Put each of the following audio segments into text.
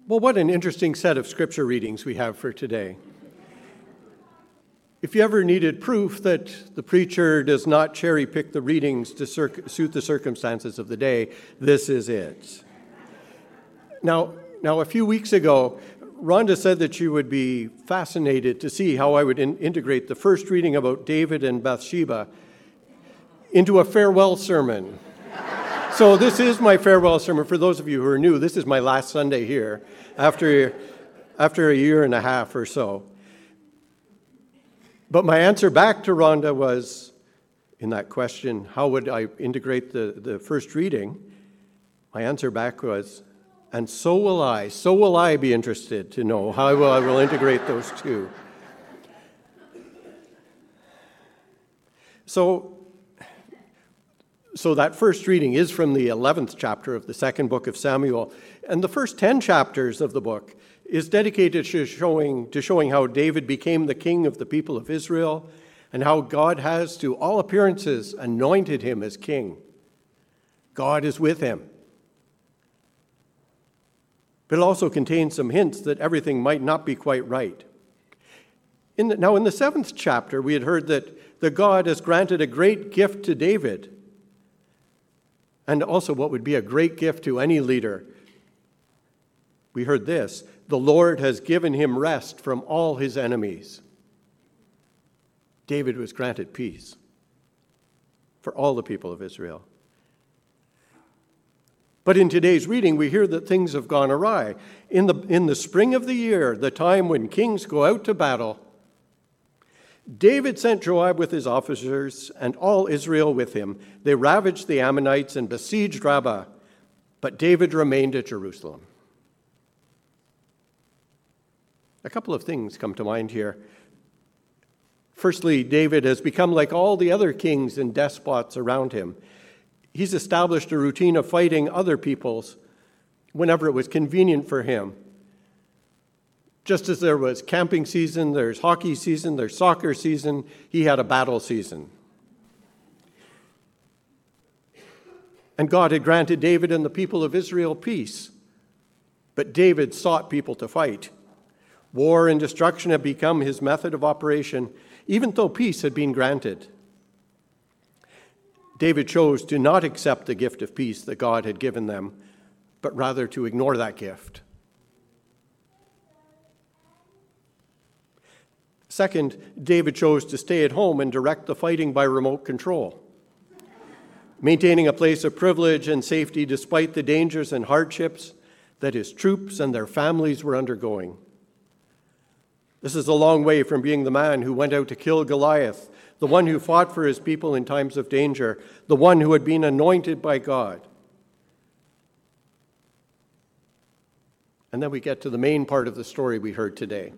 Well, what an interesting set of scripture readings we have for today. If you ever needed proof that the preacher does not cherry-pick the readings to suit the circumstances of the day, this is it. Now, a few weeks ago, Rhonda said that she would be fascinated to see how I would integrate the first reading about David and Bathsheba into a farewell sermon. So this is my farewell sermon. For those of you who are new, this is my last Sunday here after a year and a half or so. But my answer back to Rhonda was, in that question, how would I integrate the first reading? My answer back was, and so will I be interested to know how I will integrate those two. So that first reading is from the 11th chapter of the second book of Samuel. And the first 10 chapters of the book is dedicated to showing how David became the king of the people of Israel and how God has, to all appearances, anointed him as king. God is with him. But it also contains some hints that everything might not be quite right. Now, in the 7th chapter, we had heard that God has granted a great gift to David, and also what would be a great gift to any leader. We heard this: the Lord has given him rest from all his enemies. David was granted peace for all the people of Israel. But in today's reading, we hear that things have gone awry. In the spring of the year, the time when kings go out to battle, David sent Joab with his officers and all Israel with him. They ravaged the Ammonites and besieged Rabbah, but David remained at Jerusalem. A couple of things come to mind here. Firstly, David has become like all the other kings and despots around him. He's established a routine of fighting other peoples whenever it was convenient for him. Just as there was camping season, there's hockey season, there's soccer season, he had a battle season. And God had granted David and the people of Israel peace, but David sought people to fight. War and destruction had become his method of operation, even though peace had been granted. David chose to not accept the gift of peace that God had given them, but rather to ignore that gift. Second, David chose to stay at home and direct the fighting by remote control, maintaining a place of privilege and safety despite the dangers and hardships that his troops and their families were undergoing. This is a long way from being the man who went out to kill Goliath, the one who fought for his people in times of danger, the one who had been anointed by God. And then we get to the main part of the story we heard today.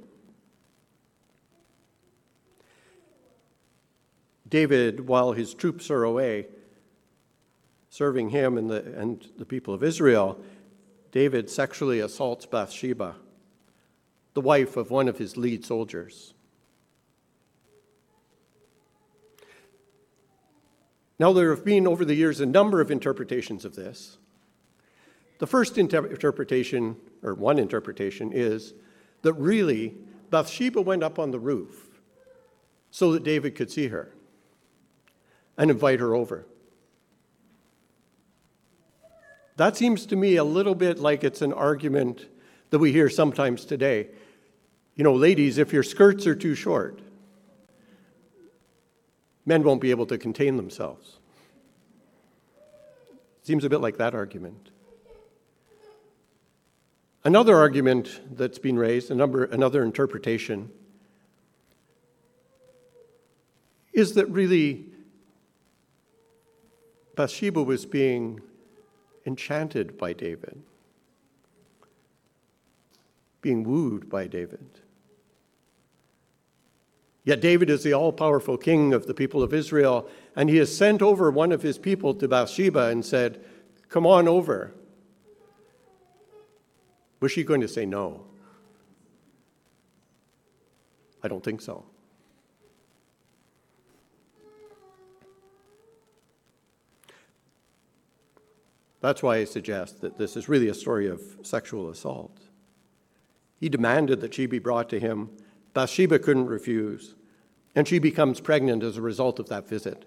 David, while his troops are away, serving him and the people of Israel, David sexually assaults Bathsheba, the wife of one of his lead soldiers. Now, there have been over the years a number of interpretations of this. The first interpretation, or one interpretation, is that really Bathsheba went up on the roof so that David could see her and invite her over. That seems to me a little bit like it's an argument that we hear sometimes today. You know, ladies, if your skirts are too short, men won't be able to contain themselves. Seems a bit like that argument. Another argument that's been raised, another interpretation, is that really Bathsheba was being enchanted by David, being wooed by David. Yet David is the all-powerful king of the people of Israel, and he has sent over one of his people to Bathsheba and said, "Come on over." Was she going to say no? I don't think so. That's why I suggest that this is really a story of sexual assault. He demanded that she be brought to him. Bathsheba couldn't refuse, and she becomes pregnant as a result of that visit.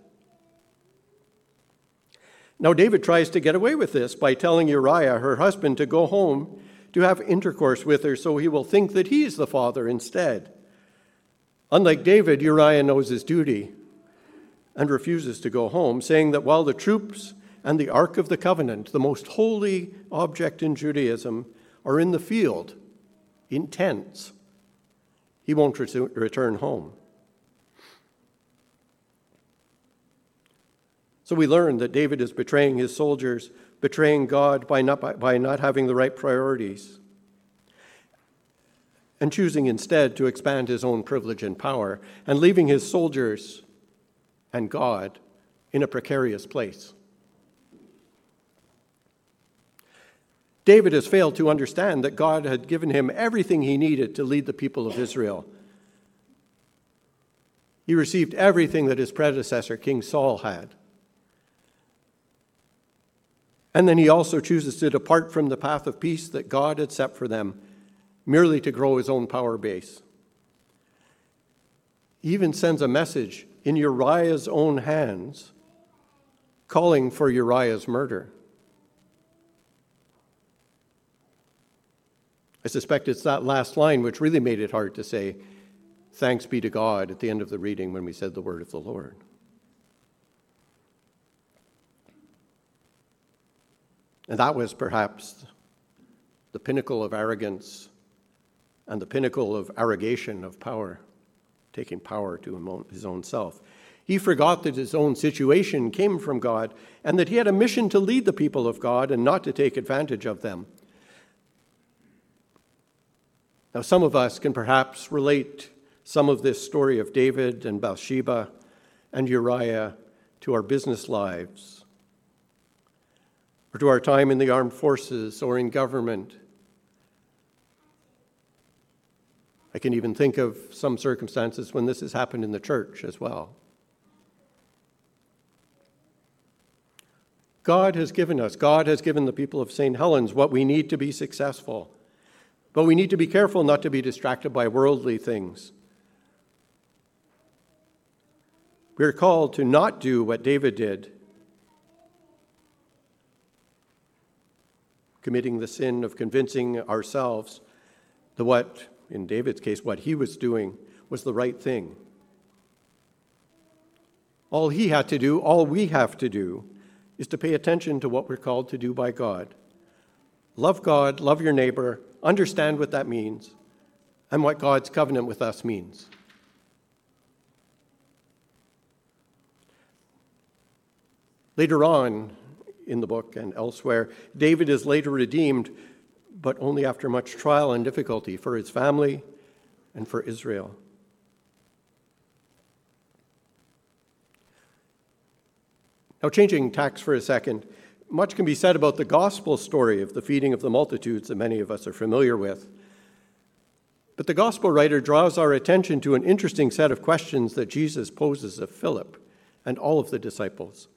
Now David tries to get away with this by telling Uriah, her husband, to go home to have intercourse with her so he will think that he's the father instead. Unlike David, Uriah knows his duty and refuses to go home, saying that while the troops and the Ark of the Covenant, the most holy object in Judaism, are in the field, in tents, he won't return home. So we learn that David is betraying his soldiers, betraying God by not having the right priorities, and choosing instead to expand his own privilege and power, and leaving his soldiers and God in a precarious place. David has failed to understand that God had given him everything he needed to lead the people of Israel. He received everything that his predecessor, King Saul, had. And then he also chooses to depart from the path of peace that God had set for them, merely to grow his own power base. He even sends a message in Uriah's own hands, calling for Uriah's murder. I suspect it's that last line which really made it hard to say, "Thanks be to God," at the end of the reading when we said the word of the Lord. And that was perhaps the pinnacle of arrogance and the pinnacle of arrogation of power, taking power to his own self. He forgot that his own situation came from God and that he had a mission to lead the people of God and not to take advantage of them. Now, some of us can perhaps relate some of this story of David and Bathsheba and Uriah to our business lives, or to our time in the armed forces or in government. I can even think of some circumstances when this has happened in the church as well. God has given the people of St. Helens what we need to be successful. But we need to be careful not to be distracted by worldly things. We are called to not do what David did, committing the sin of convincing ourselves that what, in David's case, what he was doing was the right thing. All he had to do, all we have to do, is to pay attention to what we're called to do by God. Love God, love your neighbor, understand what that means, and what God's covenant with us means. Later on in the book and elsewhere, David is later redeemed, but only after much trial and difficulty for his family and for Israel. Now, changing tacks for a second, much can be said about the gospel story of the feeding of the multitudes that many of us are familiar with. But the gospel writer draws our attention to an interesting set of questions that Jesus poses of Philip and all of the disciples.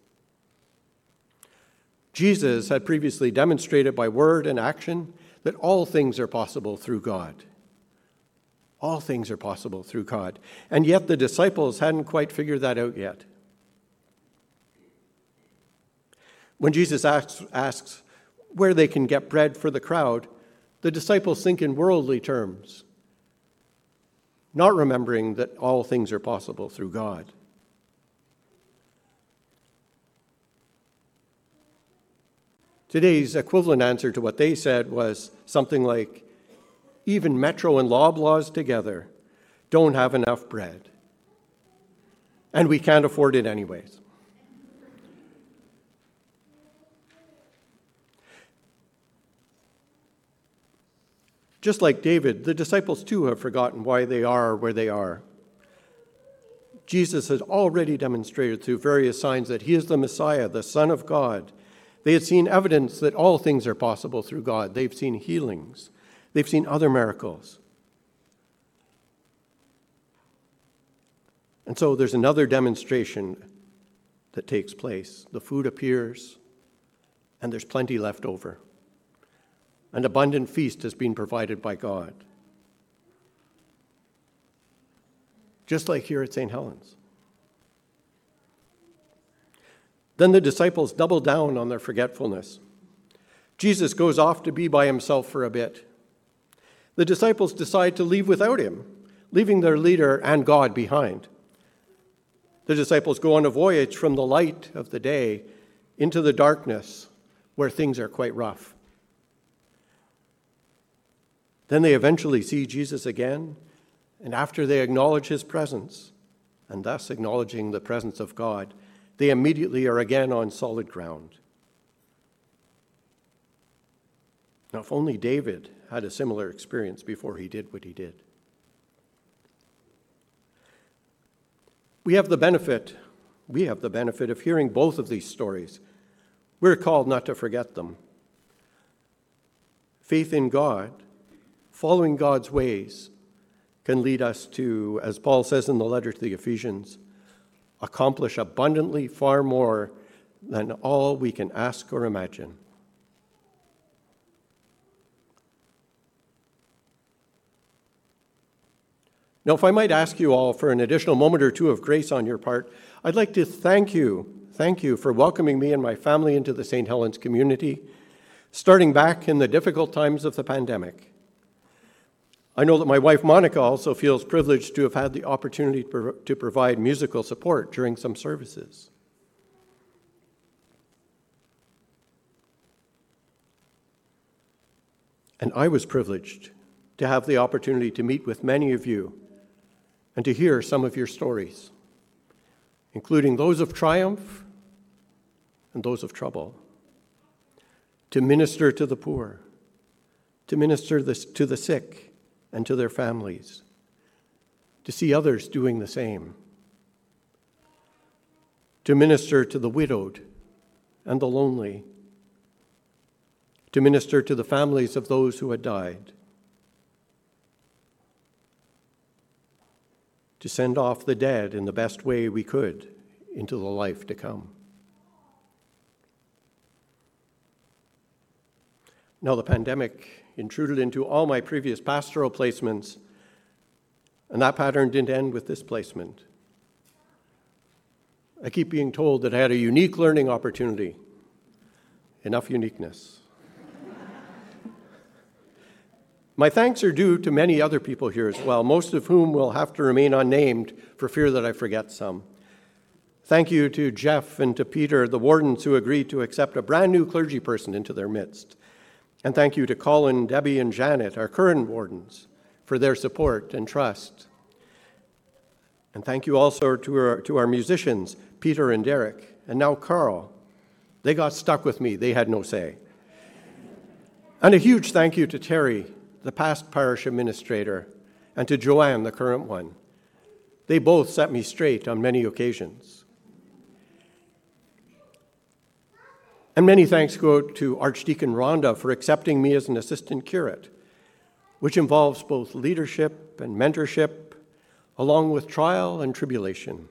Jesus had previously demonstrated by word and action that all things are possible through God. All things are possible through God. And yet the disciples hadn't quite figured that out yet. When Jesus asks where they can get bread for the crowd, the disciples think in worldly terms, not remembering that all things are possible through God. Today's equivalent answer to what they said was something like, even Metro and Loblaws together don't have enough bread, and we can't afford it anyways. Just like David, the disciples too have forgotten why they are where they are. Jesus has already demonstrated through various signs that he is the Messiah, the Son of God. They had seen evidence that all things are possible through God. They've seen healings. They've seen other miracles. And so there's another demonstration that takes place. The food appears, and there's plenty left over. An abundant feast has been provided by God. just like here at St. Helens. Then the disciples double down on their forgetfulness. Jesus goes off to be by himself for a bit. The disciples decide to leave without him, leaving their leader and God behind. The disciples go on a voyage from the light of the day into the darkness where things are quite rough. Then they eventually see Jesus again, and after they acknowledge his presence, and thus acknowledging the presence of God, they immediately are again on solid ground. Now, if only David had a similar experience before he did what he did. We have the benefit of hearing both of these stories. We're called not to forget them. Faith in God, following God's ways, can lead us to, as Paul says in the letter to the Ephesians, accomplish abundantly far more than all we can ask or imagine. Now, if I might ask you all for an additional moment or two of grace on your part, I'd like to thank you for welcoming me and my family into the St. Helens community, starting back in the difficult times of the pandemic. I know that my wife, Monica, also feels privileged to have had the opportunity to provide musical support during some services. And I was privileged to have the opportunity to meet with many of you and to hear some of your stories, including those of triumph and those of trouble, to minister to the poor, to minister to the sick and to their families, to see others doing the same, to minister to the widowed and the lonely, to minister to the families of those who had died, to send off the dead in the best way we could into the life to come. Now, the pandemic intruded into all my previous pastoral placements, and that pattern didn't end with this placement. I keep being told that I had a unique learning opportunity. Enough uniqueness. My thanks are due to many other people here as well, most of whom will have to remain unnamed for fear that I forget some. Thank you to Jeff and to Peter, the wardens who agreed to accept a brand new clergy person into their midst. And thank you to Colin, Debbie, and Janet, our current wardens, for their support and trust. And thank you also to our musicians, Peter and Derek, and now Carl. They got stuck with me. They had no say. And a huge thank you to Terry, the past parish administrator, and to Joanne, the current one. They both set me straight on many occasions. And many thanks go to Archdeacon Rhonda for accepting me as an assistant curate, which involves both leadership and mentorship, along with trial and tribulation.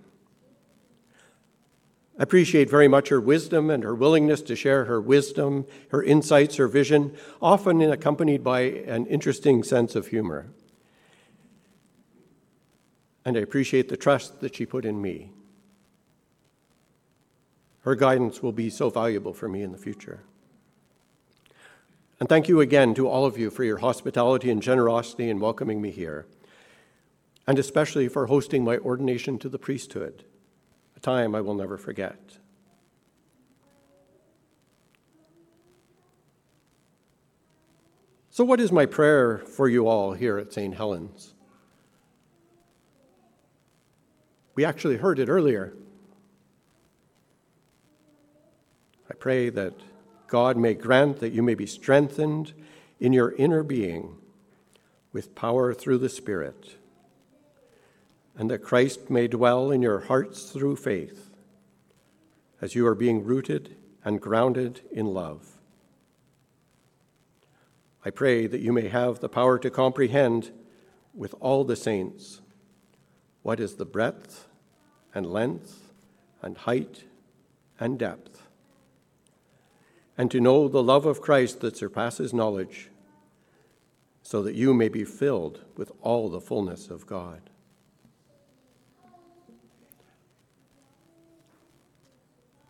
I appreciate very much her wisdom and her willingness to share her wisdom, her insights, her vision, often accompanied by an interesting sense of humor. And I appreciate the trust that she put in me. Her guidance will be so valuable for me in the future. And thank you again to all of you for your hospitality and generosity in welcoming me here, and especially for hosting my ordination to the priesthood, a time I will never forget. So what is my prayer for you all here at St. Helens? We actually heard it earlier. I pray that God may grant that you may be strengthened in your inner being with power through the Spirit, and that Christ may dwell in your hearts through faith as you are being rooted and grounded in love. I pray that you may have the power to comprehend with all the saints what is the breadth and length and height and depth, and to know the love of Christ that surpasses knowledge, so that you may be filled with all the fullness of God.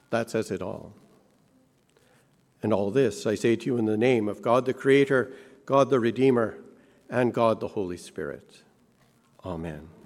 That says it all. And all this I say to you in the name of God the Creator, God the Redeemer, and God the Holy Spirit. Amen.